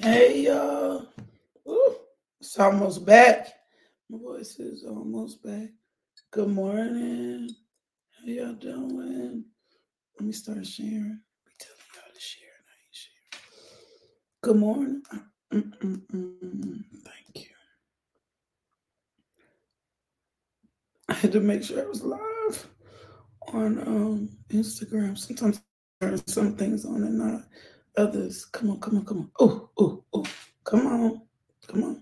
Hey, y'all. Ooh, it's almost back. My voice is almost back. Good morning. How y'all doing? Let me start sharing. Be telling y'all to share and I ain't sharing. Good morning. Thank you. I had to make sure I was live on Instagram. Sometimes I turn some things on and not others. Come on, come on, come on. Oh, oh, oh. Come on. Come on.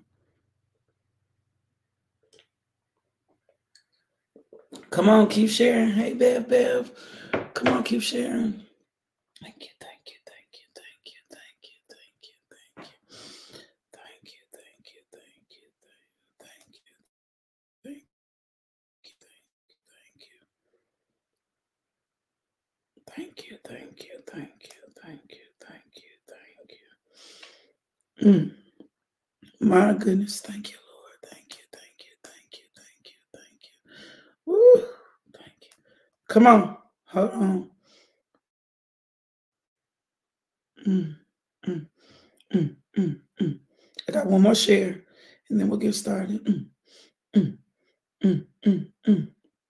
Come on, keep sharing. Hey, Bev. Come on, keep sharing. Thank you, thank you, thank you, thank you, thank you, thank you, thank you, thank you, thank you, thank you, thank you, thank you, thank you, thank you, thank you, thank you, thank you, thank you. My goodness, thank you, Lord. Thank you, thank you, thank you, thank you, thank you. Woo! Thank you. Come on. Hold on. Mm, mm, mm. I got one more share and then we'll get started. Mm, mm, mm, mm.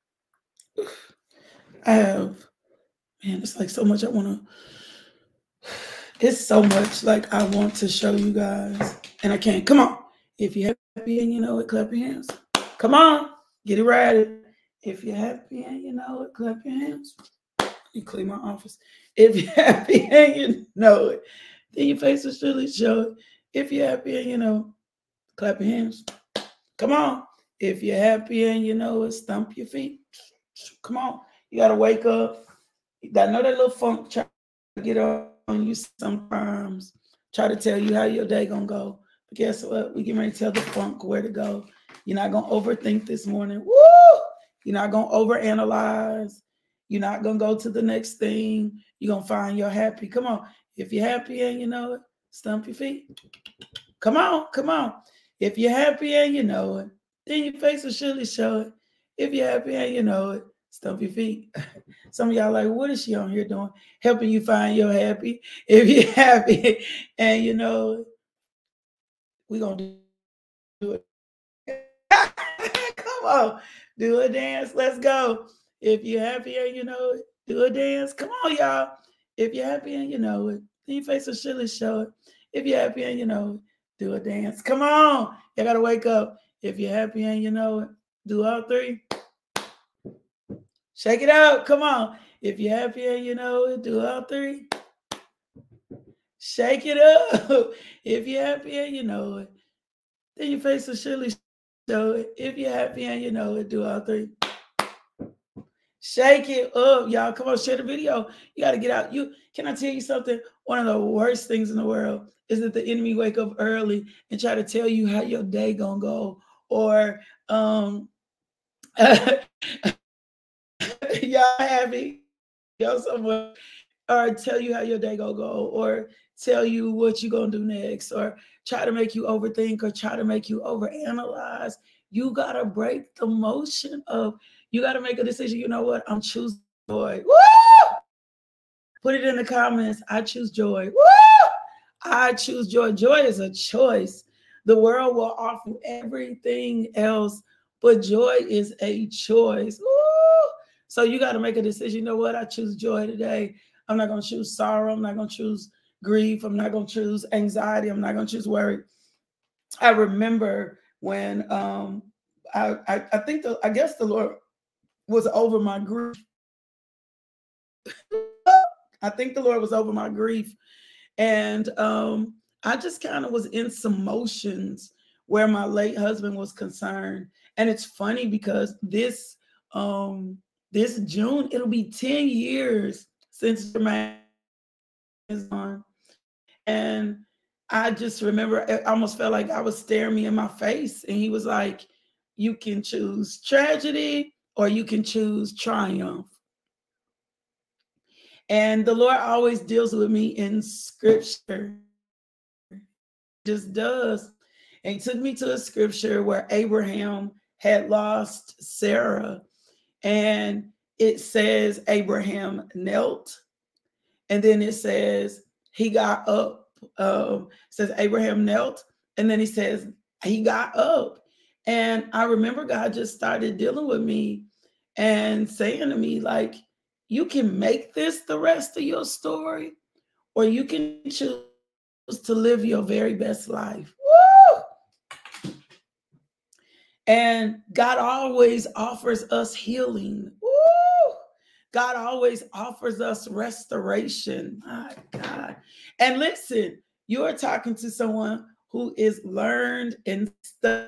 I have, man, it's like so much I want to, it's so much like I want to show you guys and I can't. Come on. If you're happy and you know it, clap your hands. Come on. Get it right. If you're happy and you know it, clap your hands. You clean my office. If you're happy and you know it, then your face will surely show it. If you're happy and you know, clap your hands. Come on. If you're happy and you know it, stomp your feet. Come on. You got to wake up. I know that little funk try to get on you sometimes, try to tell you how your day gonna go. But guess what? We get ready to tell the funk where to go. You're not gonna overthink this morning. Woo! You're not gonna overanalyze. You're not gonna go to the next thing. You're gonna find your happy. Come on. If you're happy and you know it, stump your feet. Come on, come on. If you're happy and you know it, then your face will surely show it. If you're happy and you know it, stump your feet. Some of y'all like, what is she on here doing? Helping you find your happy. If you're happy and you know it, we're going to do it. Come on, do a dance. Let's go. If you're happy and you know it, do a dance. Come on, y'all. If you're happy and you know it, then your face will surely show it. If you're happy and you know it, do a dance. Come on. You got to wake up. If you're happy and you know it, do all three. Shake it out. Come on. If you're happy and you know it, do all three. Shake it up. If you're happy and you know it, then your face will surely show it. If you're happy and you know it, do all three. Shake it up, y'all. Come on, share the video. You got to get out. Can I tell you something? One of the worst things in the world is that the enemy wake up early and try to tell you how your day gonna go, or y'all happy, go somewhere, or tell you how your day gonna go, or tell you what you gonna do next, or try to make you overthink, or try to make you overanalyze. You gotta break the motion of. You gotta make a decision. You know what? I'm choosing joy. Woo! Put it in the comments. I choose joy. Woo! I choose joy. Joy is a choice. The world will offer everything else, but joy is a choice. Woo! So you got to make a decision. You know what? I choose joy today. I'm not going to choose sorrow. I'm not going to choose grief. I'm not going to choose anxiety. I'm not going to choose worry. I remember when I think I guess the Lord was over my grief. I think the Lord was over my grief. And I just kind of was in some motions where my late husband was concerned. And it's funny because this June, it'll be 10 years since Jermaine is on. And I just remember it almost felt like I was staring me in my face. And he was like, you can choose tragedy or you can choose triumph. And the Lord always deals with me in scripture. Just does. And he took me to a scripture where Abraham had lost Sarah. And it says Abraham knelt. And then it says he got up says Abraham knelt, and then he says he got up. And I remember God just started dealing with me and saying to me, like, you can make this the rest of your story, or you can choose to live your very best life. Woo! And God always offers us healing. Woo! God always offers us restoration. My God. And listen, you are talking to someone who is learned and studied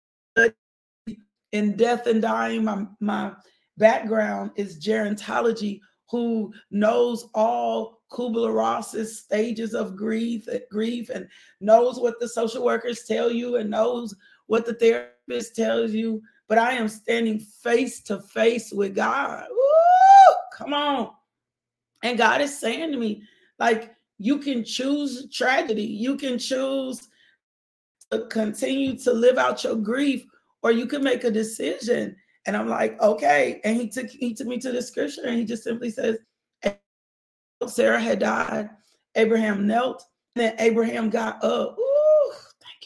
in death and dying. My background is gerontology, who knows all Kubler-Ross's stages of grief and knows what the social workers tell you and knows what the therapist tells you. But I am standing face to face with God. Woo! Come on. And God is saying to me, like, you can choose tragedy. You can choose to continue to live out your grief, or you can make a decision. And I'm like, okay. And he took me to the scripture, and he just simply says, Sarah had died, Abraham knelt, and then Abraham got up. Ooh, thank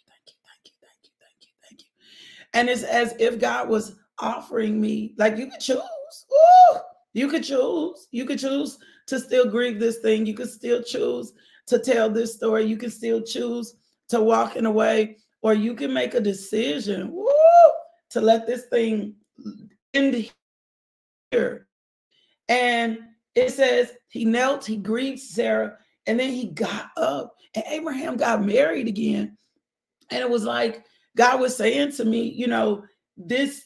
you. And it's as if God was offering me, like, you could choose. Ooh, you could choose. You could choose to still grieve this thing. You could still choose to tell this story. You can still choose to walk in a way, or you can make a decision, woo, to let this thing end here. And it says he knelt, he grieved Sarah, and then he got up, and Abraham got married again. And it was like God was saying to me, you know, this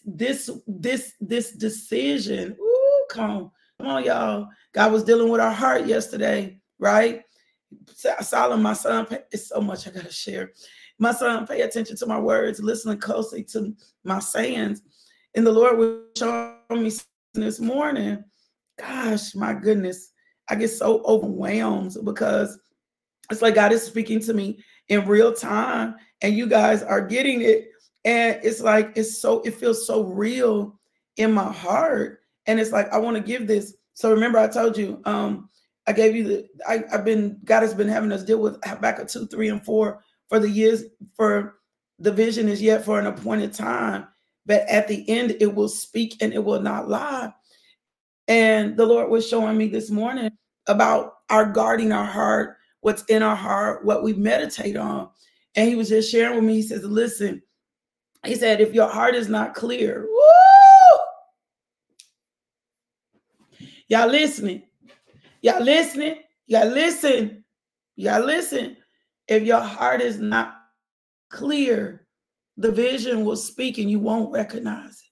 decision. Ooh, come on, y'all. God was dealing with our heart yesterday, right? Solomon, my son, it's so much I gotta share. My son, pay attention to my words, listening closely to my sayings. And the Lord was showing me this morning. Gosh, my goodness, I get so overwhelmed because it's like God is speaking to me in real time, and you guys are getting it. And it's like, it feels so real in my heart. And it's like, I want to give this. So remember, I told you, I gave you God has been having us deal with Habakkuk 2, 3, and 4 for the years, for the vision is yet for an appointed time, but at the end it will speak and it will not lie. And the Lord was showing me this morning about our guarding our heart, what's in our heart, what we meditate on. And he was just sharing with me. He says, listen, he said, if your heart is not clear, woo! Y'all listening? Y'all listening? Y'all listen. Y'all listen. If your heart is not clear, the vision will speak and you won't recognize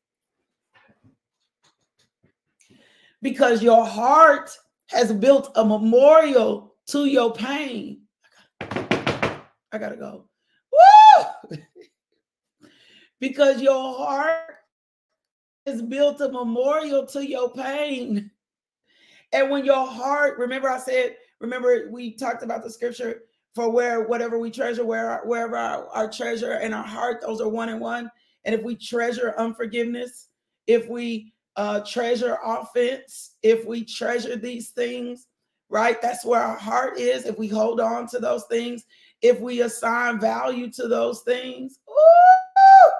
it. Because your heart has built a memorial to your pain. I gotta go. Woo! Because your heart has built a memorial to your pain. And when your heart, remember we talked about the scripture, for whatever we treasure, wherever our treasure and our heart, those are one and one. And if we treasure unforgiveness, if we treasure offense, if we treasure these things, right? That's where our heart is. If we hold on to those things, if we assign value to those things. Ooh!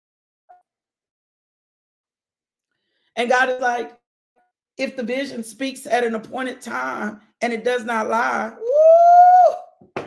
And God is like, if the vision speaks at an appointed time and it does not lie, woo!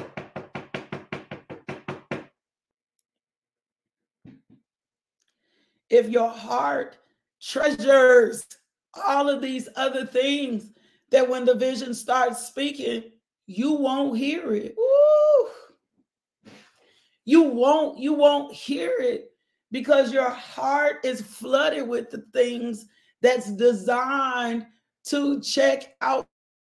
If your heart treasures all of these other things, that when the vision starts speaking, you won't hear it. Woo! You won't hear it, because your heart is flooded with the things that's designed to check out.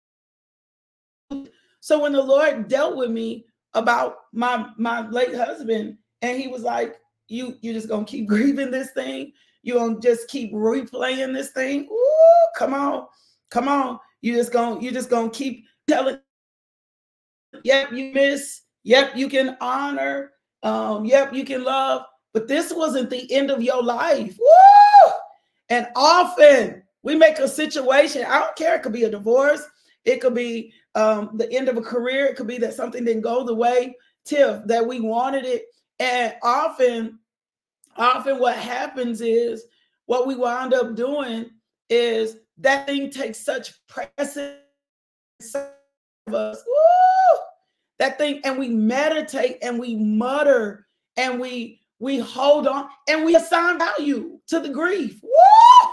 So when the Lord dealt with me about my late husband, and he was like, you just gonna keep grieving this thing? You gonna just keep replaying this thing? Ooh, come on. You just gonna keep telling, yep, you miss, yep, you can honor, yep, you can love, but this wasn't the end of your life. Woo! And often we make a situation, I don't care, it could be a divorce, It could be the end of a career. It could be that something didn't go the way, Tiff, that we wanted it. And often what happens is, what we wound up doing is that thing takes such precedence of us. Woo! That thing, and we meditate and we mutter and we hold on and we assign value to the grief. Woo!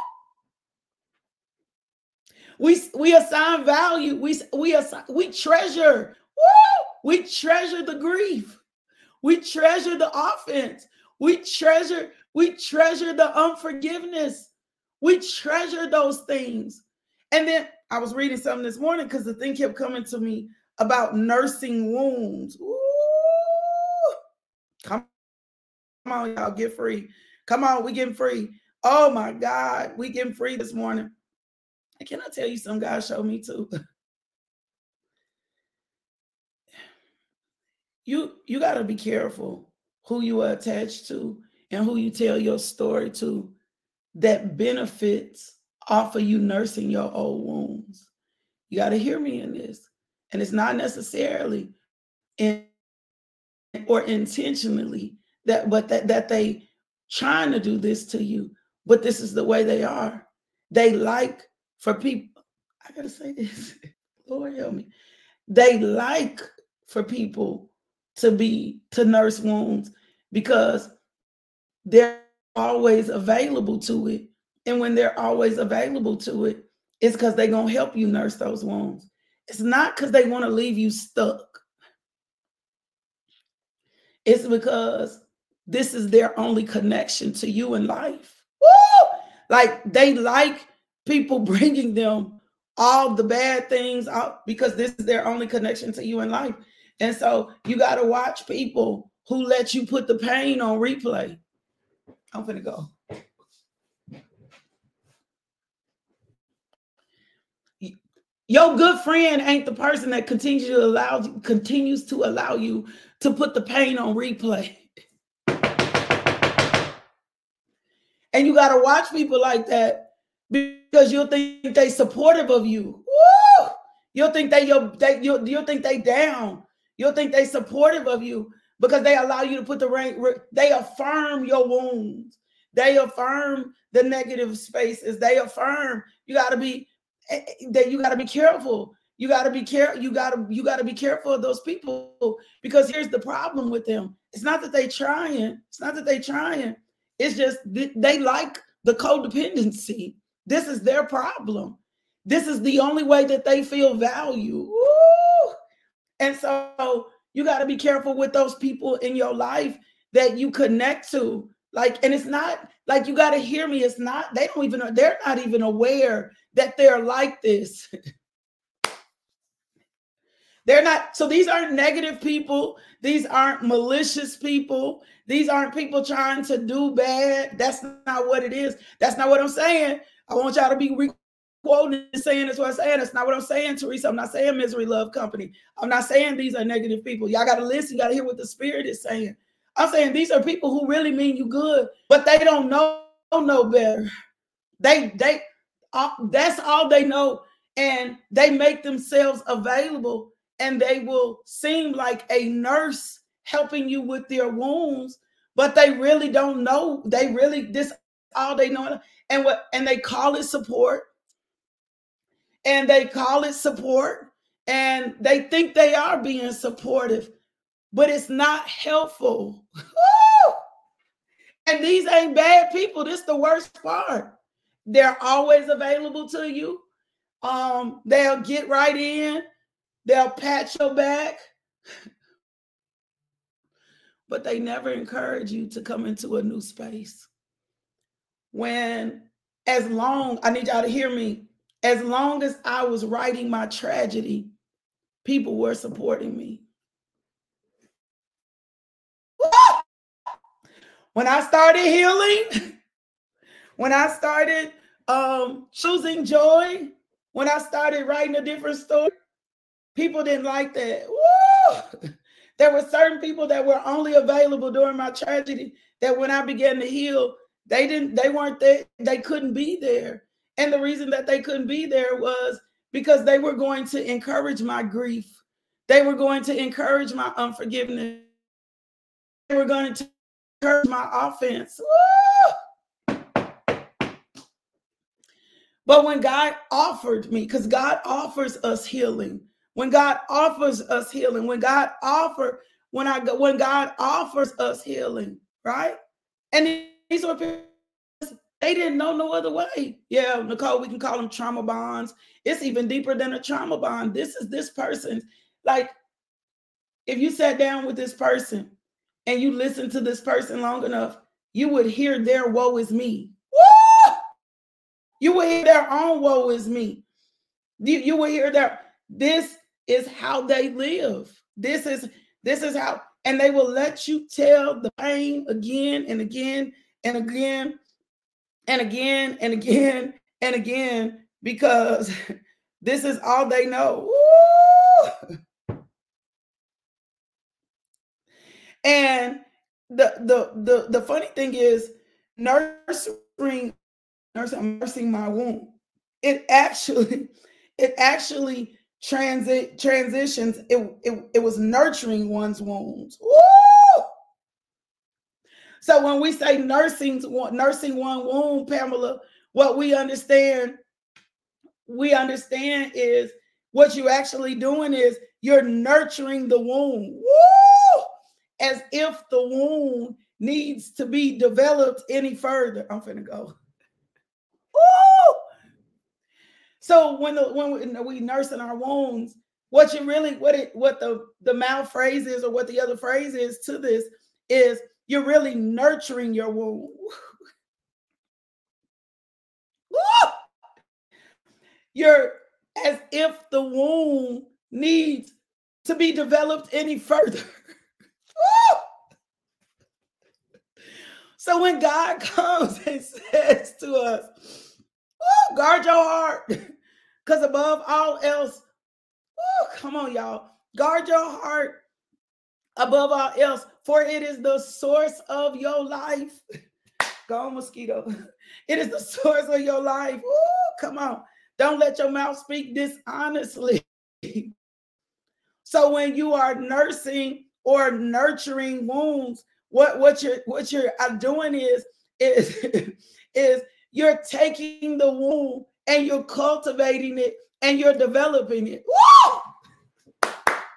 We assign value. We treasure. Woo! We treasure the grief. We treasure the offense. We treasure the unforgiveness. We treasure those things. And then I was reading something this morning because the thing kept coming to me about nursing wounds. Ooh. Come on, y'all, get free. Come on, we getting free. Oh my God, we getting free this morning. And can I tell you something God showed me too? You got to be careful who you are attached to and who you tell your story to that benefits off of you nursing your old wounds. You got to hear me in this. And it's not necessarily or intentionally that they trying to do this to you, but this is the way they are. They like for people, I got to say this, Lord help me. They like for people to nurse wounds because they're always available to it. And when they're always available to it, it's because they're going to help you nurse those wounds. It's not because they want to leave you stuck. It's because this is their only connection to you in life. Woo! Like they like people bringing them all the bad things out because this is their only connection to you in life. And so you got to watch people who let you put the pain on replay. I'm finna go. Your good friend ain't the person that continues to allow you to put the pain on replay. And you got to watch people like that because you'll think they supportive of you. Woo! You'll think you'll think they down. You'll think they supportive of you because they allow you to put they affirm your wounds. They affirm the negative spaces. They affirm. You got to be careful. You got to be careful. You got to be careful of those people because here's the problem with them. It's not that they trying. It's just they like the codependency. This is their problem. This is the only way that they feel value. Woo! And so you got to be careful with those people in your life that you connect to. Like, and it's not like, you got to hear me. It's not, they're not even aware that they're like this. They're not. So these aren't negative people. These aren't malicious people. These aren't people trying to do bad. That's not what it is. That's not what I'm saying. I want y'all to be quoting and saying that's what I'm saying. That's not what I'm saying, Teresa. I'm not saying Misery Love Company. I'm not saying these are negative people. Y'all got to listen. You got to hear what the Spirit is saying. I'm saying these are people who really mean you good, but they don't know no better. That's all they know, and they make themselves available, and they will seem like a nurse helping you with their wounds, but they really don't know. This all they know, and they call it support, and they think they are being supportive, but it's not helpful. And these ain't bad people. This is the worst part. They're always available to you. They'll get right in. They'll pat your back. But they never encourage you to come into a new space. I need y'all to hear me, as long as I was writing my tragedy, people were supporting me. When I started healing, when I started choosing joy, when I started writing a different story, people didn't like that. Woo! There were certain people that were only available during my tragedy that when I began to heal, they weren't there. They couldn't be there. And the reason that they couldn't be there was because they were going to encourage my grief. They were going to encourage my unforgiveness. They were going to encourage my offense. Woo! But when God offered me, because God offers us healing, when God offers us healing, when God offers us healing, right? And these were people, they didn't know no other way. Yeah, Nicole, we can call them trauma bonds. It's even deeper than a trauma bond. This is this person. Like, if you sat down with this person and you listened to this person long enough, you would hear their woe is me. Woo! You will hear their own woe is me. You will hear their, this is how they live. This is how, and they will let you tell the pain again and again and again and again and again and again, because this is all they know. Woo! And the funny thing is, nursing my womb, it actually transitions. It was nurturing one's wounds. Woo! So when we say nursing one womb, Pamela, what we understand is what you're actually doing is you're nurturing the womb. Woo! As if the womb needs to be developed any further. I'm finna go. Woo! So when we nursing our wounds, what the mouth phrase is, or what the other phrase is to this, is you're really nurturing your womb. Woo! You're, as if the womb needs to be developed any further. Woo! So when God comes and says to us, woo, guard your heart, because above all else, woo, come on, y'all, guard your heart above all else, for it is the source of your life. Go on, mosquito. It is the source of your life. Woo, come on. Don't let your mouth speak dishonestly. So when you are nursing or nurturing wounds, what you're doing is you're taking the wound and you're cultivating it and you're developing it. Woo!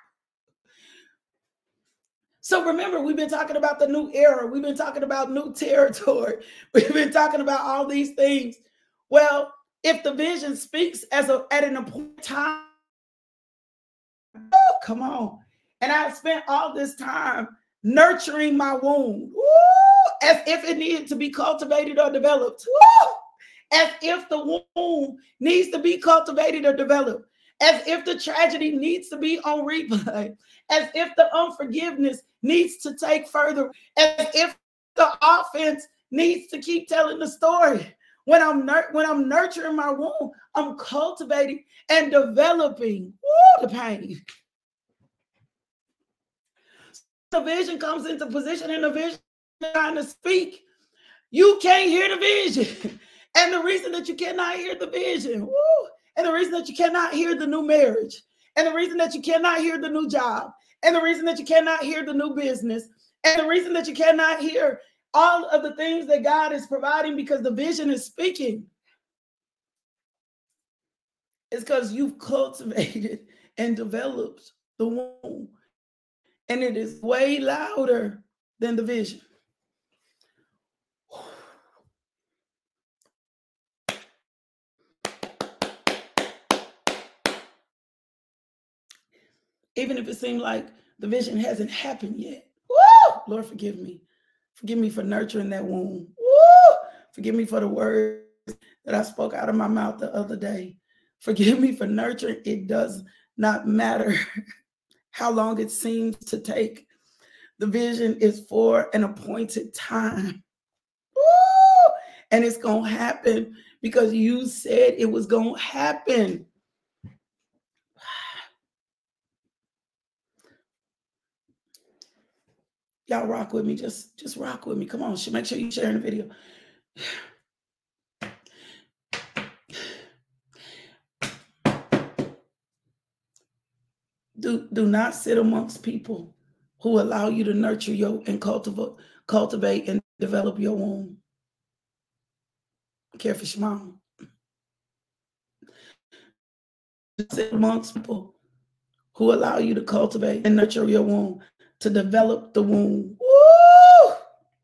So remember, we've been talking about the new era. We've been talking about new territory. We've been talking about all these things. Well, if the vision speaks at an appointed time, oh, come on. And I've spent all this time nurturing my wound, as if it needed to be cultivated or developed, as if the wound needs to be cultivated or developed, as if the tragedy needs to be on replay, as if the unforgiveness needs to take further, as if the offense needs to keep telling the story. When I'm nurturing my womb, I'm cultivating and developing the pain. The vision comes into position, and the vision trying to speak. You can't hear the vision. And the reason that you cannot hear the vision, and the reason that you cannot hear the new marriage, and the reason that you cannot hear the new job, and the reason that you cannot hear the new business, and the reason that you cannot hear all of the things that God is providing because the vision is speaking, is because you've cultivated and developed the womb. And it is way louder than the vision. Even if it seemed like the vision hasn't happened yet. Woo! Lord, forgive me. Forgive me for nurturing that womb. Woo! Forgive me for the words that I spoke out of my mouth the other day. Forgive me for nurturing. It does not matter how long it seems to take. The vision is for an appointed time. Woo! And it's going to happen because you said it was going to happen. Y'all rock with me. Just rock with me. Come on. Make sure you're sharing the video. Do not sit amongst people who allow you to nurture your and cultivate and develop your womb. Care for Shema. Sit amongst people who allow you to cultivate and nurture your womb, to develop the womb. Woo!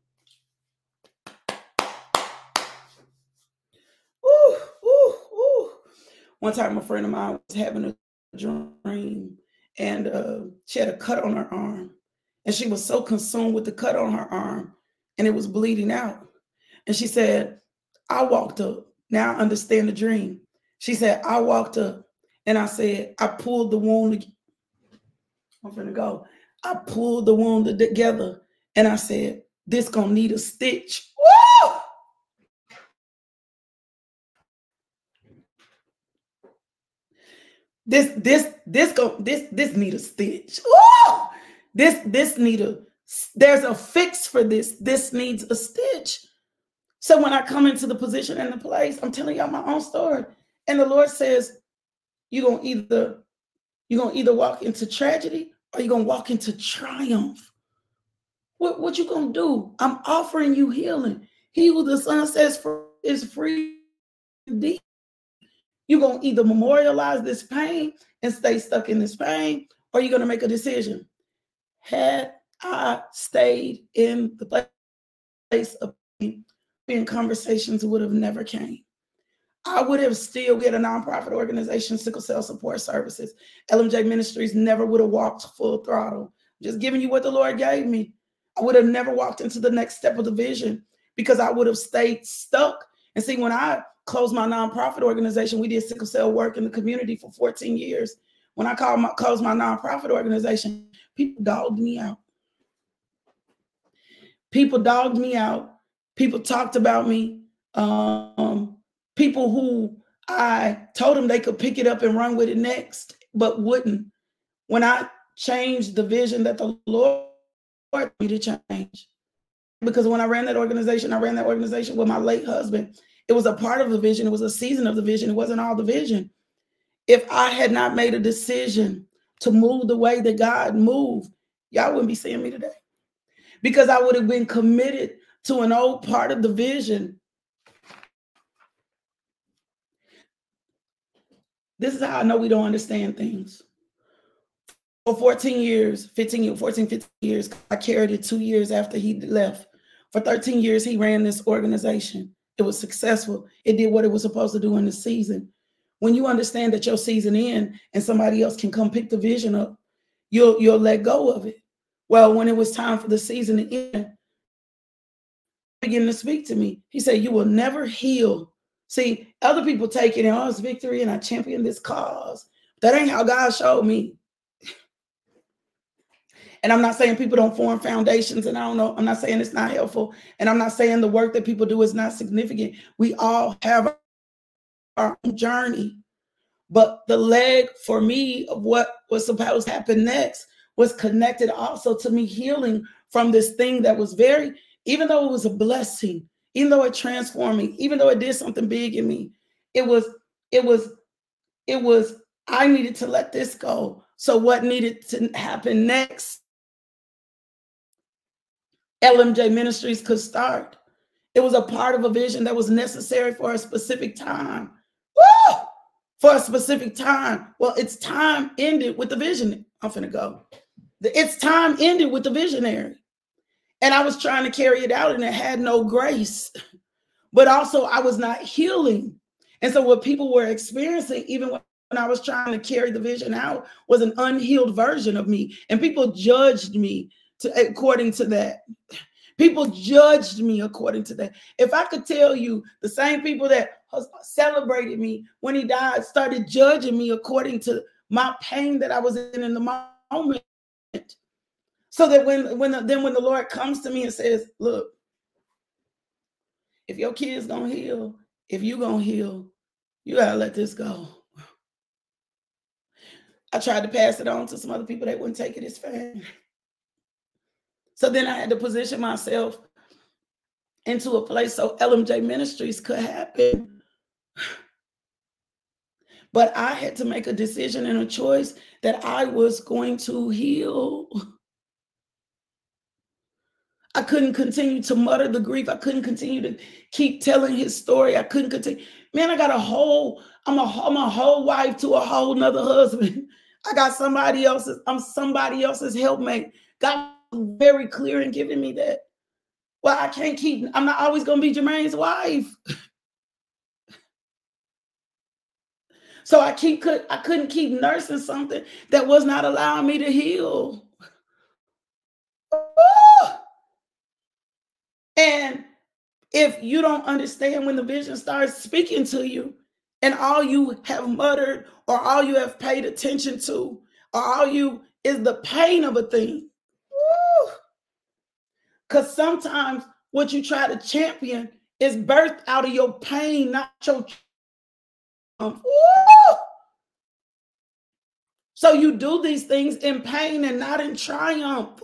Woo! Woo! Woo! One time, a friend of mine was having a dream, and she had a cut on her arm, and she was so consumed with the cut on her arm, and it was bleeding out. And she said, I walked up. Now I understand the dream. She said, I walked up and I said, I pulled the wound. I'm finna go. I pulled the wound together and I said, this gonna need a stitch. Woo! This need a stitch. Woo! This need a, there's a fix for this. This needs a stitch. So when I come into the position and the place, I'm telling y'all my own story. And the Lord says, you're gonna either walk into tragedy or you're gonna walk into triumph. What you gonna do? I'm offering you healing. He who the Son sets free is free indeed. You're gonna either memorialize this pain and stay stuck in this pain, or you're gonna make a decision. Had I stayed in the place of pain, conversations would have never came. I would have still, we had a nonprofit organization, Sickle Cell Support Services. LMJ Ministries never would have walked full throttle. Just giving you what the Lord gave me. I would have never walked into the next step of the vision because I would have stayed stuck. And see, when I closed my nonprofit organization, we did sickle cell work in the community for 14 years. When I closed my nonprofit organization, people dogged me out. People dogged me out. People talked about me. People who I told them they could pick it up and run with it next, but wouldn't. When I changed the vision that the Lord wanted me to change. Because when I ran that organization with my late husband. It was a part of the vision. It was a season of the vision. It wasn't all the vision. If I had not made a decision to move the way that God moved, y'all wouldn't be seeing me today. Because I would have been committed to an old part of the vision. This is how I know we don't understand things. For 15 years, I carried it 2 years after he left. For 13 years, he ran this organization. It was successful. It did what it was supposed to do in the season. When you understand that your season ends and somebody else can come pick the vision up, you'll let go of it. Well, when it was time for the season to end, he began to speak to me. He said, you will never heal. See, other people take it and, oh, it's victory and I champion this cause. That ain't how God showed me. And I'm not saying people don't form foundations, and I don't know, I'm not saying it's not helpful, and I'm not saying the work that people do is not significant. We all have our own journey. But the leg for me of what was supposed to happen next was connected also to me healing from this thing that was very, even though it was a blessing, even though it transformed me, even though it did something big in me, it was, I needed to let this go. So what needed to happen next? LMJ Ministries could start. It was a part of a vision that was necessary for a specific time. Woo! For a specific time. Well, its time ended with the vision. I'm finna go. Its time ended with the visionary. And I was trying to carry it out and it had no grace. But also I was not healing. And so what people were experiencing, even when I was trying to carry the vision out, was an unhealed version of me. And people judged me according to that. People judged me according to that. If I could tell you, the same people that celebrated me when he died started judging me according to my pain that I was in the moment. So that when the Lord comes to me and says, look, if your kid's gonna heal, if you're gonna heal, you gotta let this go. I tried to pass it on to some other people that wouldn't take it as fast. So then I had to position myself into a place so LMJ Ministries could happen. But I had to make a decision and a choice that I was going to heal. I couldn't continue to mutter the grief. I couldn't continue to keep telling his story. I couldn't continue. Man, I'm a whole wife to a whole nother husband. I got I'm somebody else's helpmate. God was very clear in giving me that. Well, I'm not always going to be Jermaine's wife. So I couldn't keep nursing something that was not allowing me to heal. And if you don't understand when the vision starts speaking to you and all you have muttered or all you have paid attention to or all you is the pain of a thing. Because sometimes what you try to champion is birthed out of your pain, not your triumph. So you do these things in pain and not in triumph.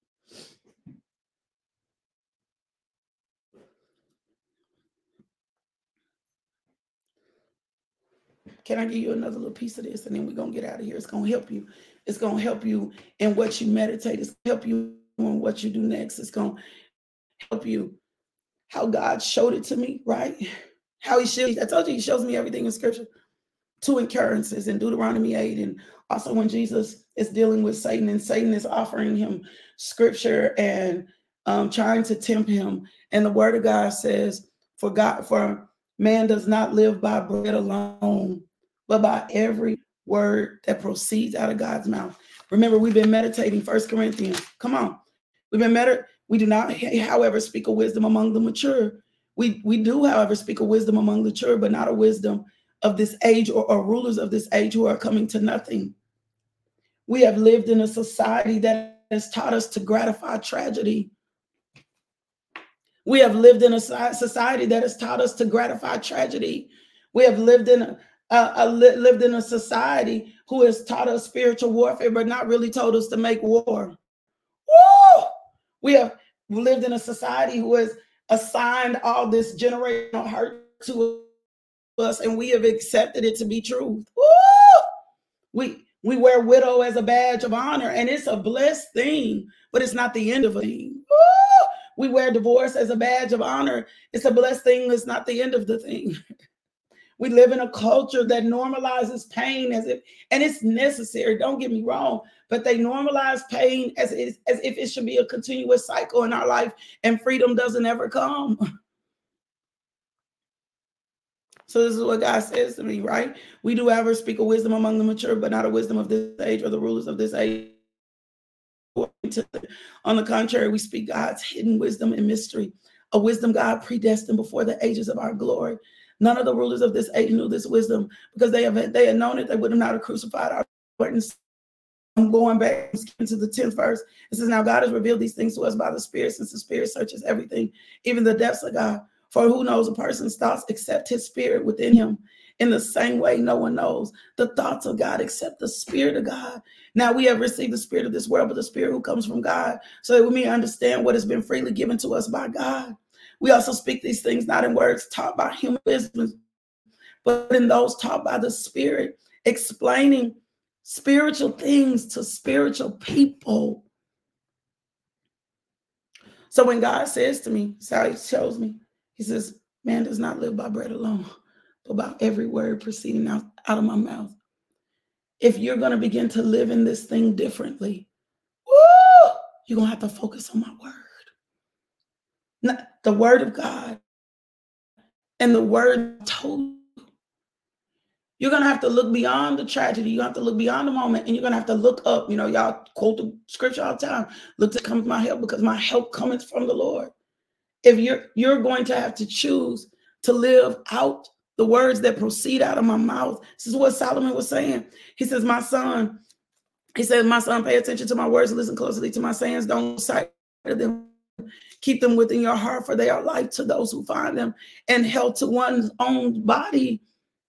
Can I give you another little piece of this? And then we're going to get out of here. It's going to help you. It's going to help you in what you meditate. It's going to help you in what you do next. It's going to help you how God showed it to me, right? How he shows. I told you he shows me everything in scripture. 2 occurrences in Deuteronomy 8. And also when Jesus is dealing with Satan and Satan is offering him scripture and trying to tempt him. And the word of God says, for man does not live by bread alone, but by every word that proceeds out of God's mouth. Remember, we've been meditating 1 Corinthians. Come on. We've been meditating. We do not, however, speak of wisdom among the mature. We do, however, speak of wisdom among the mature, but not a wisdom of this age or rulers of this age who are coming to nothing. We have lived in a society that has taught us to gratify tragedy. We have lived in a society that has taught us to gratify tragedy. We have lived in a society who has taught us spiritual warfare, but not really told us to make war. Woo! We have lived in a society who has assigned all this generational hurt to us, and we have accepted it to be truth. Woo! We wear widow as a badge of honor, and it's a blessed thing, but it's not the end of a thing. Woo! We wear divorce as a badge of honor. It's a blessed thing. It's not the end of the thing. We live in a culture that normalizes pain as if, and it's necessary, don't get me wrong, but they normalize pain as if it should be a continuous cycle in our life, and freedom doesn't ever come. So this is what God says to me, right? We do ever speak of wisdom among the mature, but not a wisdom of this age or the rulers of this age. On the contrary, we speak God's hidden wisdom and mystery, a wisdom God predestined before the ages of our glory. None of the rulers of this age knew this wisdom, because they had known it, they would not have crucified our Lord. I'm going back into the 10th verse. It says, now God has revealed these things to us by the Spirit, since the Spirit searches everything, even the depths of God. For who knows a person's thoughts except his spirit within him? In the same way, no one knows the thoughts of God except the Spirit of God. Now we have received the spirit of this world, but the Spirit who comes from God, so that we may understand what has been freely given to us by God. We also speak these things not in words taught by human wisdom, but in those taught by the Spirit, explaining spiritual things to spiritual people. So when God says to me, so he shows me, he says, man does not live by bread alone, but by every word proceeding out of my mouth. If you're going to begin to live in this thing differently, woo, you're going to have to focus on my word. Not the word of God and the word told you. You're going to have to look beyond the tragedy. You have to look beyond the moment, and you're going to have to look up. You know, y'all quote the scripture all the time. Look to come to my help, because my help cometh from the Lord. If you're going to have to choose to live out the words that proceed out of my mouth. This is what Solomon was saying. He says, my son, pay attention to my words, listen closely to my sayings, don't sight them. Keep them within your heart, for they are life to those who find them, and health to one's own body.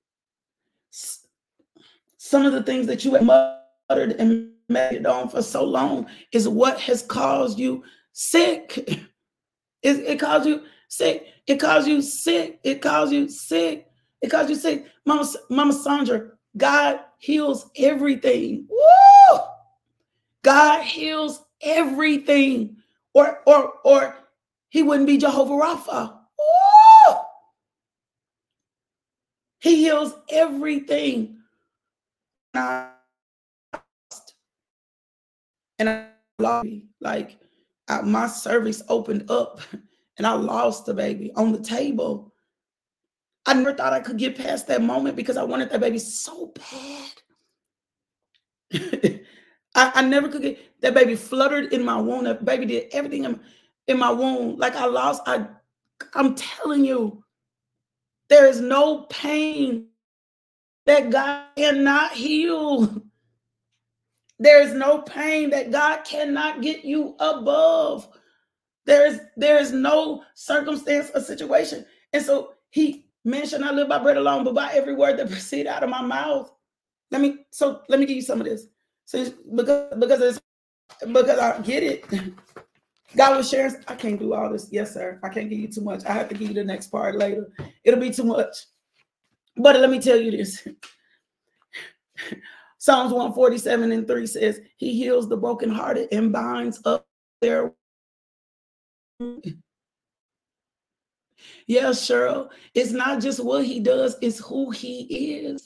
Some of the things that you have muttered and meditated on for so long is what has caused you sick. It caused you sick. It caused you sick. It caused you sick. It caused you sick. Mama Sandra, God heals everything. Woo! God heals everything. Or he wouldn't be Jehovah Rapha. Woo! He heals everything. And I lost, like my cervix opened up and I lost the baby on the table. I never thought I could get past that moment because I wanted that baby so bad. I never could get that baby fluttered in my womb. That baby did everything in my womb. Like I'm telling you, there is no pain that God cannot heal. There is no pain that God cannot get you above. There is no circumstance or situation. And so he mentioned, I live by bread alone, but by every word that proceeds out of my mouth. Let me give you some of this. So because I get it. God was sharing. I can't do all this. Yes, sir. I can't give you too much. I have to give you the next part later. It'll be too much. But let me tell you this. Psalms 147:3 says, he heals the brokenhearted and binds up their. Yes, Cheryl. It's not just what he does, it's who he is.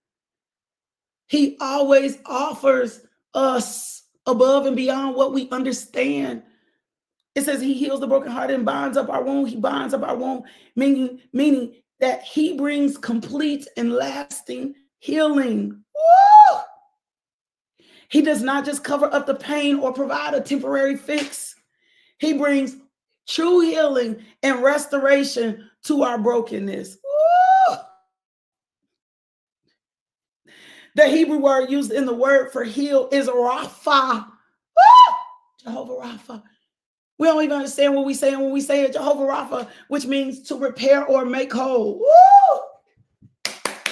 He always offers us above and beyond what we understand. It says he heals the brokenhearted and binds up our wound. He binds up our wound, meaning that he brings complete and lasting healing. Woo! He does not just cover up the pain or provide a temporary fix. He brings true healing and restoration to our brokenness. Woo! The Hebrew word used in the word for heal is Rapha. Woo! Jehovah Rapha. We don't even understand what we say when we say it, Jehovah Rapha, which means to repair or make whole. Woo!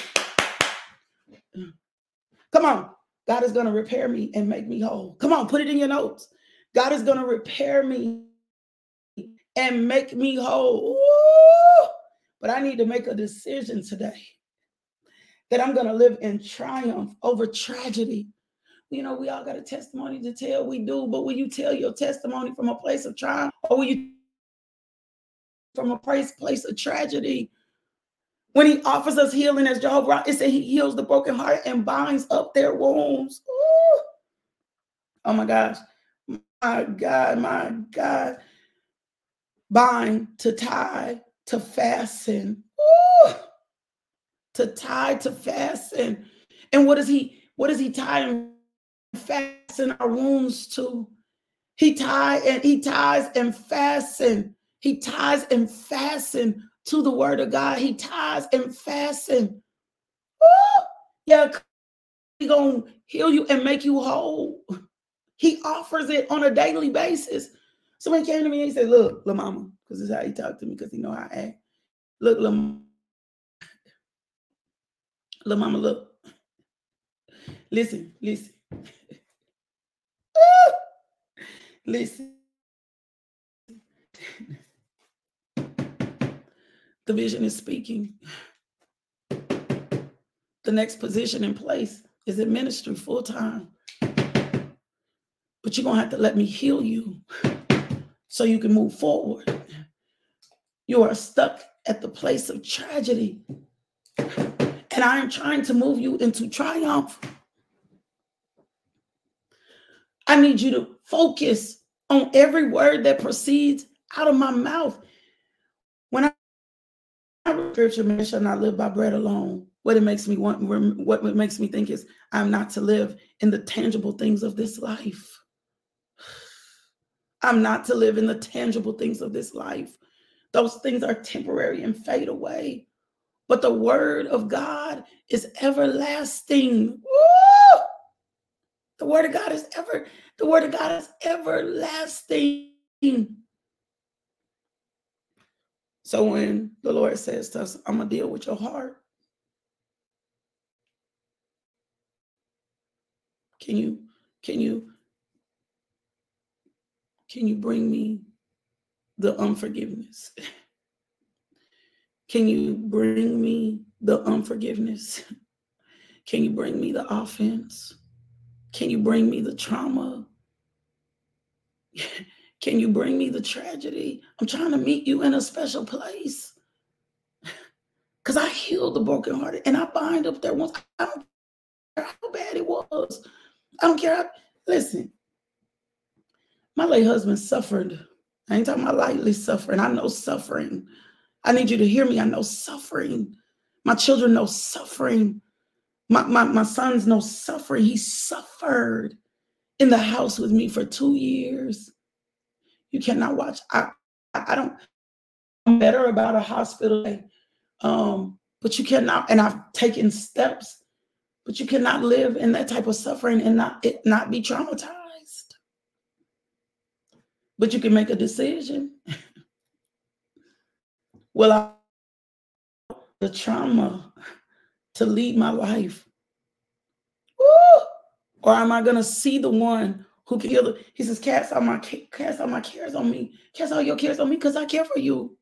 Come on. God is going to repair me and make me whole. Come on, put it in your notes. God is going to repair me and make me whole. Woo! But I need to make a decision today that I'm going to live in triumph over tragedy. You know, we all got a testimony to tell. We do. But will you tell your testimony from a place of triumph, or will you from a place of tragedy? When he offers us healing as Jehovah, it said he heals the broken heart and binds up their wounds. Ooh. Oh my gosh. My God. Bind, to tie, to fasten. Ooh. To tie, to fasten. And what does he tie and fasten our wounds to? He ties and fasten. He ties and fasten to the word of God. He ties and fasten. Ooh. Yeah, he's going to heal you and make you whole. He offers it on a daily basis. Somebody came to me and he said, look, La Mama, because this is how he talked to me, because he know how I act. Look, La Mama, look. Listen. Listen. The vision is speaking. The next position in place is in ministry full time. But you're going to have to let me heal you so you can move forward. You are stuck at the place of tragedy. And I am trying to move you into triumph. I need you to focus on every word that proceeds out of my mouth. When I scripture, man shall not live by bread alone. What makes me think is I'm not to live in the tangible things of this life. I'm not to live in the tangible things of this life. Those things are temporary and fade away. But the word of God is everlasting. Woo! The word of God is everlasting. So when the Lord says to us, I'm gonna deal with your heart, can you bring me the unforgiveness? Can you bring me the unforgiveness? Can you bring me the offense? Can you bring me the trauma? Can you bring me the tragedy? I'm trying to meet you in a special place. Because I heal the brokenhearted and I bind up their wounds. I don't care how bad it was. I don't care how, listen, my late husband suffered. I ain't talking about lightly suffering. I know suffering. I need you to hear me. I know suffering. My children know suffering. My sons know suffering. He suffered in the house with me for 2 years. You cannot watch. I don't, I'm better about a hospital day. But you cannot, and I've taken steps, but you cannot live in that type of suffering and not be traumatized. But you can make a decision. Will I allow the trauma to lead my life? Woo! Or am I gonna see the one who can heal it? He says, cast all my cares on me. Cast all your cares on me because I care for you.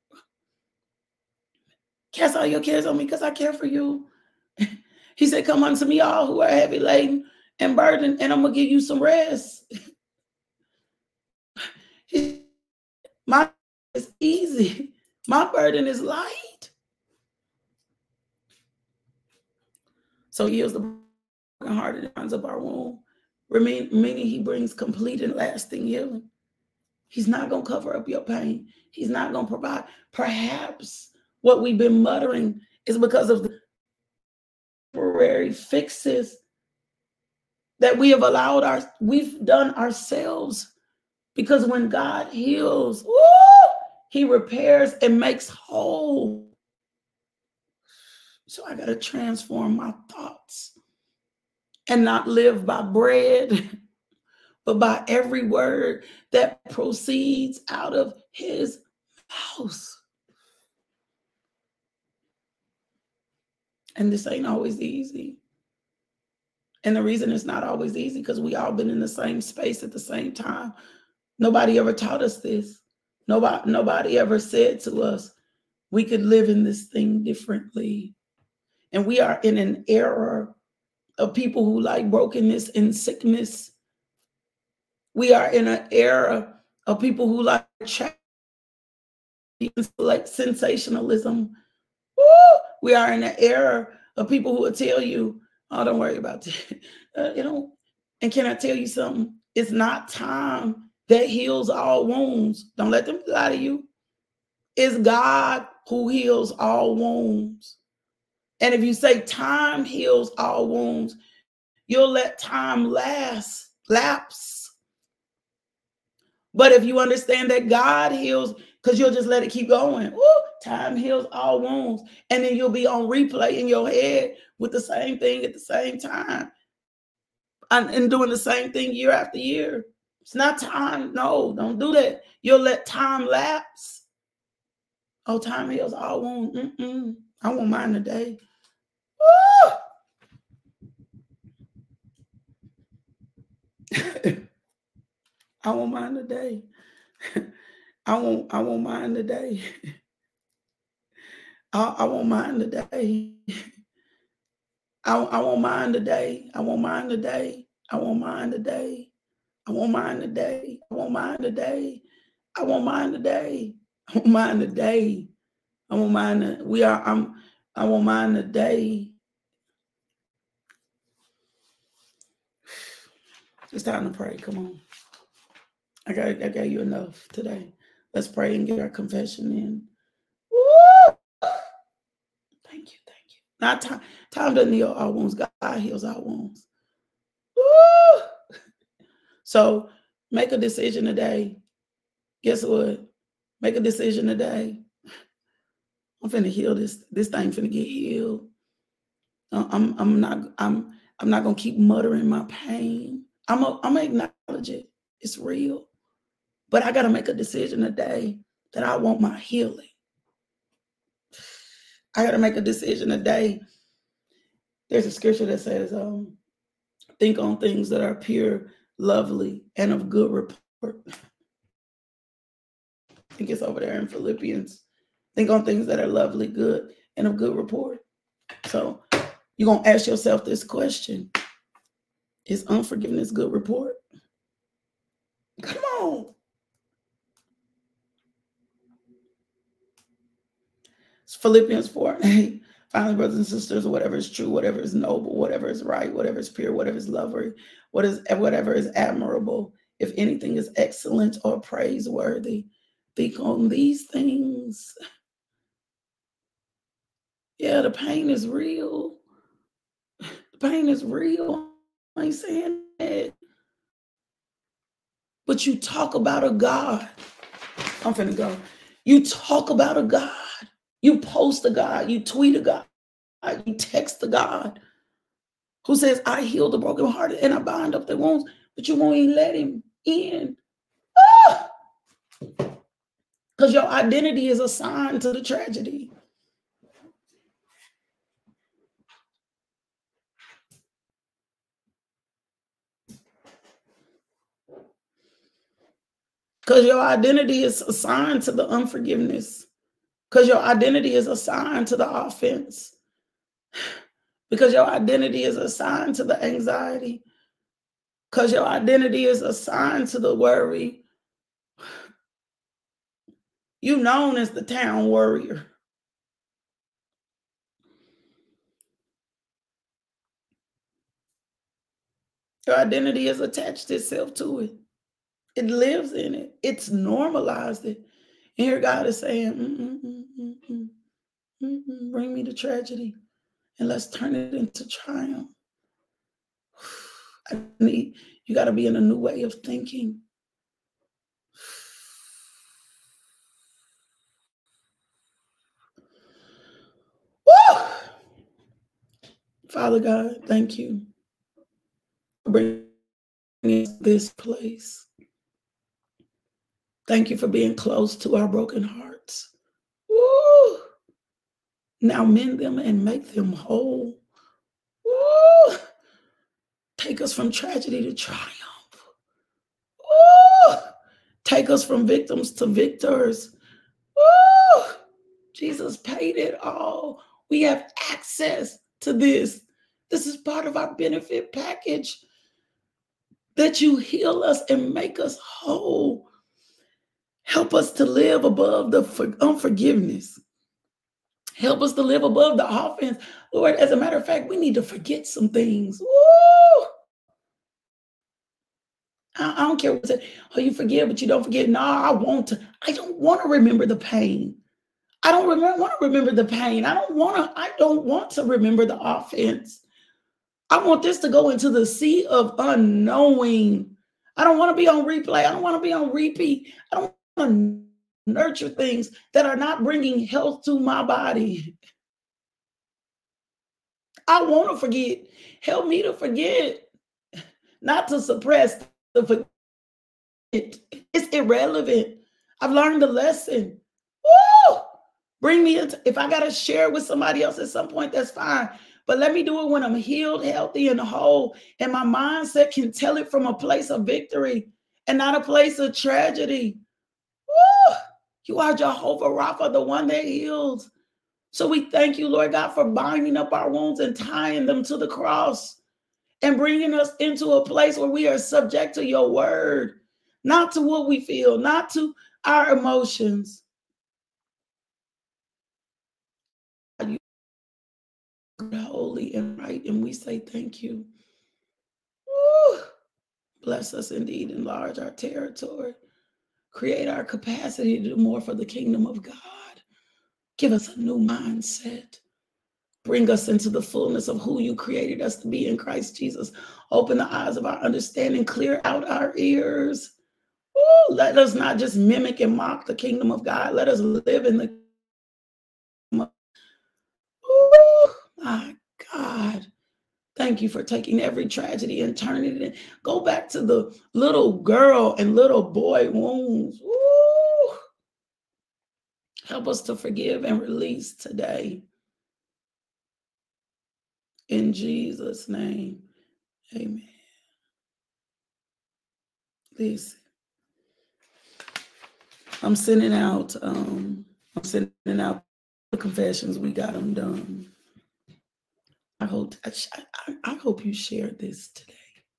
Cast all your cares on me because I care for you. He said, come unto me all who are heavy laden and burdened, and I'm gonna give you some rest. My is easy. My burden is light. So he heals the brokenhearted and binds up our wound, meaning he brings complete and lasting healing. He's not going to cover up your pain. He's not going to provide. Perhaps what we've been muttering is because of the temporary fixes that we have we've done ourselves. Because when God heals, he repairs and makes whole. So I got to transform my thoughts and not live by bread, but by every word that proceeds out of his mouth. And this ain't always easy. And the reason it's not always easy because we all been in the same space at the same time. Nobody ever taught us this. Nobody ever said to us, we could live in this thing differently. And we are in an era of people who like brokenness and sickness. We are in an era of people who like sensationalism. We are in an era of people who will tell you, oh, don't worry about that. And can I tell you something? It's not time that heals all wounds. Don't let them lie to you. It's God who heals all wounds. And if you say time heals all wounds, you'll let time lapse. But if you understand that God heals, because you'll just let it keep going. Time heals all wounds. And then you'll be on replay in your head with the same thing at the same time. And doing the same thing year after year. It's not time. No, don't do that. You'll let time lapse. Oh, time heals all wounds. I won't mind today. I won't mind today. I won't mind today. I won't mind today. I won't mind today. I won't mind today. I won't mind today. I won't mind today. I won't mind today. I won't mind today. I won't mind today. I won't mind the, I won't mind today. It's time to pray. Come on. I got you enough today. Let's pray and get our confession in. Woo! Thank you. Now time doesn't heal our wounds. God heals our wounds. Woo! So make a decision today. Guess what? Make a decision today. I'm finna heal this. This thing finna get healed. I'm not gonna keep muttering my pain. I'm gonna acknowledge it. It's real. But I gotta make a decision today that I want my healing. I gotta make a decision today. There's a scripture that says, think on things that are pure, lovely, and of good report. I think it's over there in Philippians. Think on things that are lovely, good, and of good report. So You're going to ask yourself this question. Is unforgiveness good report? Come on. It's Philippians 4:8. Finally, brothers and sisters, whatever is true, whatever is noble, whatever is right, whatever is pure, whatever is lovely, whatever is admirable, if anything is excellent or praiseworthy, think on these things. Yeah, the pain is real. The pain is real. I ain't saying that. But you talk about a God. I'm finna go. You talk about a God. You post a God. You tweet a God. You text a God who says, I heal the brokenhearted and I bind up their wounds, but you won't even let him in. Because your identity is assigned to the tragedy. Because your identity is assigned to the unforgiveness. Because your identity is assigned to the offense. Because your identity is assigned to the anxiety. Because your identity is assigned to the worry. You known as the town warrior. Your identity has attached itself to it. It lives in it. It's normalized it. And here God is saying, bring me the tragedy and let's turn it into triumph. You got to be in a new way of thinking. Woo! Father God, thank you for bringing us this place. Thank you for being close to our broken hearts. Woo! Now mend them and make them whole. Woo! Take us from tragedy to triumph. Woo! Take us from victims to victors. Woo! Jesus paid it all. We have access to this. This is part of our benefit package. That you heal us and make us whole. Help us to live above the unforgiveness. Help us to live above the offense. Lord, as a matter of fact, we need to forget some things. Woo! I don't care what you say. Oh, you forgive, but you don't forget. No, I want to. I don't want to remember the pain. I don't want to remember the pain. I don't want to remember the offense. I want this to go into the sea of unknowing. I don't want to be on replay. I don't want to be on repeat. I don't want to nurture things that are not bringing health to my body. I want to forget. Help me to forget, not to suppress, to forget. It's irrelevant. I've learned the lesson. Woo! Bring me into, if I got to share it with somebody else at some point, that's fine. But let me do it when I'm healed, healthy, and whole. And my mindset can tell it from a place of victory and not a place of tragedy. Woo! You are Jehovah Rapha, the one that heals. So we thank you, Lord God, for binding up our wounds and tying them to the cross and bringing us into a place where we are subject to your word, not to what we feel, not to our emotions. You are holy and right, and we say thank you. Woo! Bless us indeed, enlarge our territory, create our capacity to do more for the kingdom of God. Give us a new mindset. Bring us into the fullness of who you created us to be in Christ Jesus. Open the eyes of our understanding, clear out our ears. Ooh, let us not just mimic and mock the kingdom of God. Let us live in the kingdom. Ooh, my God. Thank you for taking every tragedy and turning it in. Go back to the little girl and little boy wounds. Ooh. Help us to forgive and release today. In Jesus' name, amen. Listen, I'm sending out the confessions. We got them done. I hope you share this today.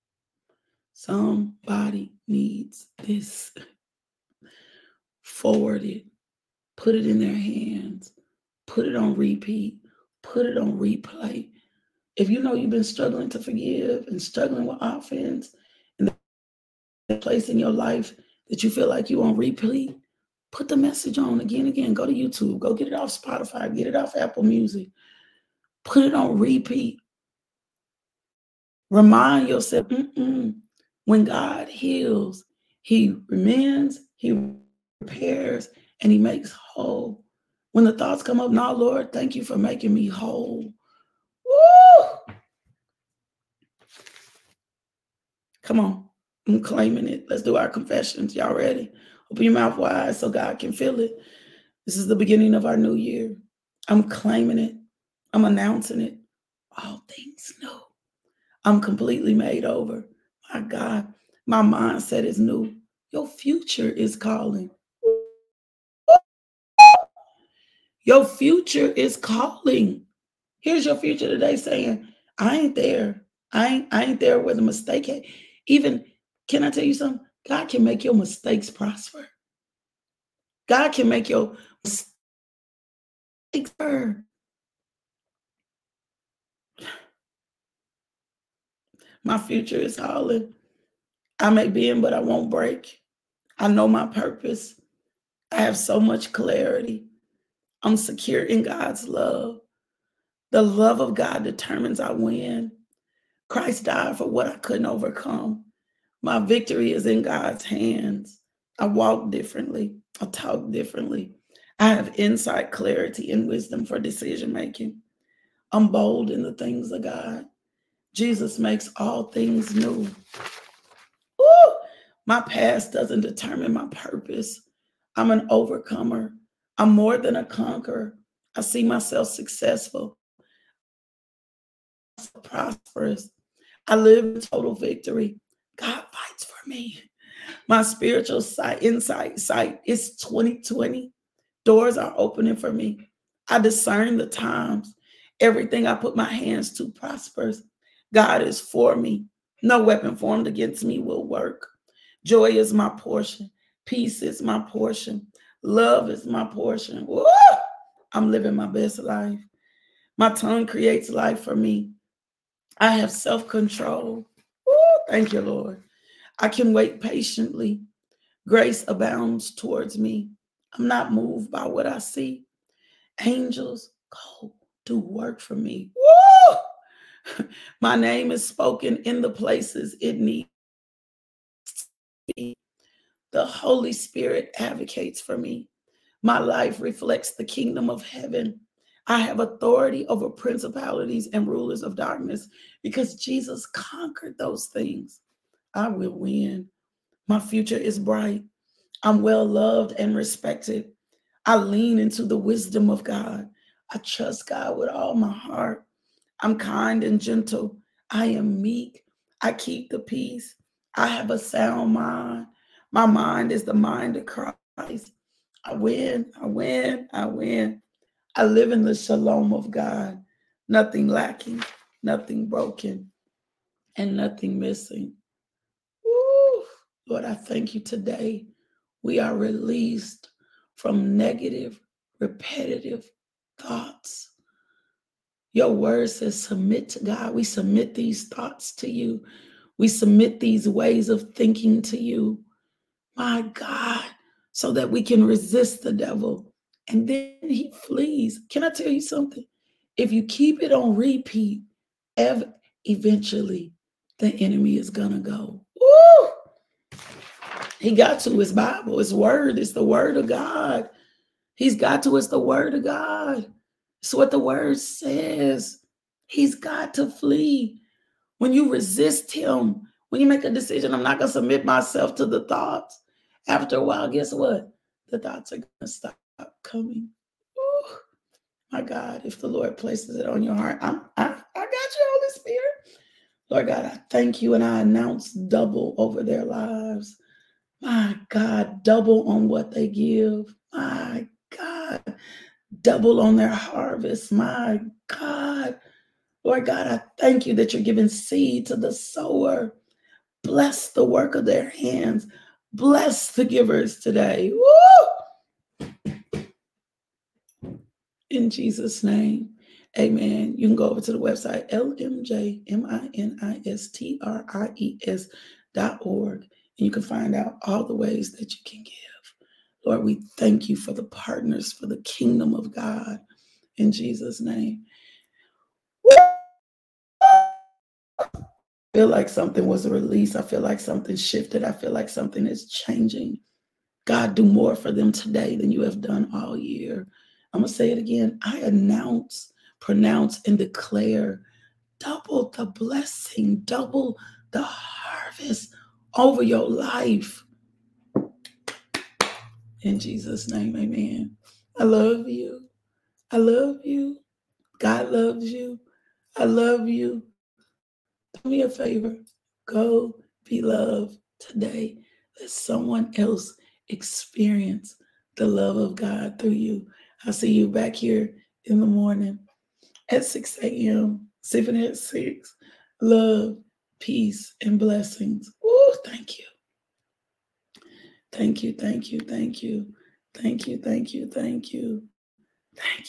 Somebody needs this. Forward it. Put it in their hands. Put it on repeat. Put it on replay. If you know you've been struggling to forgive and struggling with offense, and the place in your life that you feel like you on repeat, put the message on again and again. Go to YouTube. Go get it off Spotify. Get it off Apple Music. Put it on repeat. Remind yourself, when God heals, he mends, he repairs, and he makes whole. When the thoughts come up, now, Lord, thank you for making me whole. Woo! Come on. I'm claiming it. Let's do our confessions. Y'all ready? Open your mouth wide so God can feel it. This is the beginning of our new year. I'm claiming it. I'm announcing it. All things new. I'm completely made over. My God, my mindset is new. Your future is calling. Your future is calling. Here's your future today saying, I ain't there. I ain't there where the mistake is. Even, can I tell you something? God can make your mistakes prosper. God can make your mistakes prosper. My future is calling. I may bend, but I won't break. I know my purpose. I have so much clarity. I'm secure in God's love. The love of God determines I win. Christ died for what I couldn't overcome. My victory is in God's hands. I walk differently. I talk differently. I have insight, clarity, and wisdom for decision making. I'm bold in the things of God. Jesus makes all things new. Woo! My past doesn't determine my purpose. I'm an overcomer. I'm more than a conqueror. I see myself successful, prosperous. I live in total victory. God fights for me. My spiritual sight is 2020. Doors are opening for me. I discern the times. Everything I put my hands to prospers. God is for me. No weapon formed against me will work. Joy is my portion. Peace is my portion. Love is my portion. Woo! I'm living my best life. My tongue creates life for me. I have self-control. Thank you, Lord. I can wait patiently. Grace abounds towards me. I'm not moved by what I see. Angels go do work for me. Woo! My name is spoken in the places it needs to be. The Holy Spirit advocates for me. My life reflects the kingdom of heaven. I have authority over principalities and rulers of darkness because Jesus conquered those things. I will win. My future is bright. I'm well loved and respected. I lean into the wisdom of God. I trust God with all my heart. I'm kind and gentle. I am meek. I keep the peace. I have a sound mind. My mind is the mind of Christ. I win. I win. I win. I live in the shalom of God. Nothing lacking, nothing broken, and nothing missing. Woo! Lord, I thank you today. We are released from negative, repetitive thoughts. Your word says submit to God. We submit these thoughts to you. We submit these ways of thinking to you, my God, so that we can resist the devil and then he flees. Can I tell you something? If you keep it on repeat, eventually the enemy is going to go. Woo! He got to his Bible, his word. It's the word of God. He's got to, it's the word of God. It's what the word says. He's got to flee. When you resist him, when you make a decision, I'm not going to submit myself to the thoughts. After a while, guess what? The thoughts are going to stop coming. Ooh, my God, if the Lord places it on your heart, I got you, Holy Spirit. Lord God, I thank you and I announce double over their lives. My God, double on what they give. My God, double on their harvest. My God, Lord God, I thank you that you're giving seed to the sower. Bless the work of their hands. Bless the givers today. Woo! In Jesus' name, amen. You can go over to the website, lmjministries.org, and you can find out all the ways that you can give. Lord, we thank you for the partners for the kingdom of God. In Jesus' name. Woo! I feel like something was released. I feel like something shifted. I feel like something is changing. God, do more for them today than you have done all year. I'm going to say it again. I announce, pronounce, and declare double the blessing, double the harvest over your life. In Jesus' name, amen. I love you. I love you. God loves you. I love you. Do me a favor. Go be loved today. Let someone else experience the love of God through you. I'll see you back here in the morning at 6 a.m., 7 at 6. Love, peace, and blessings. Oh, thank you. Thank you, thank you, thank you. Thank you, thank you, thank you. Thank you.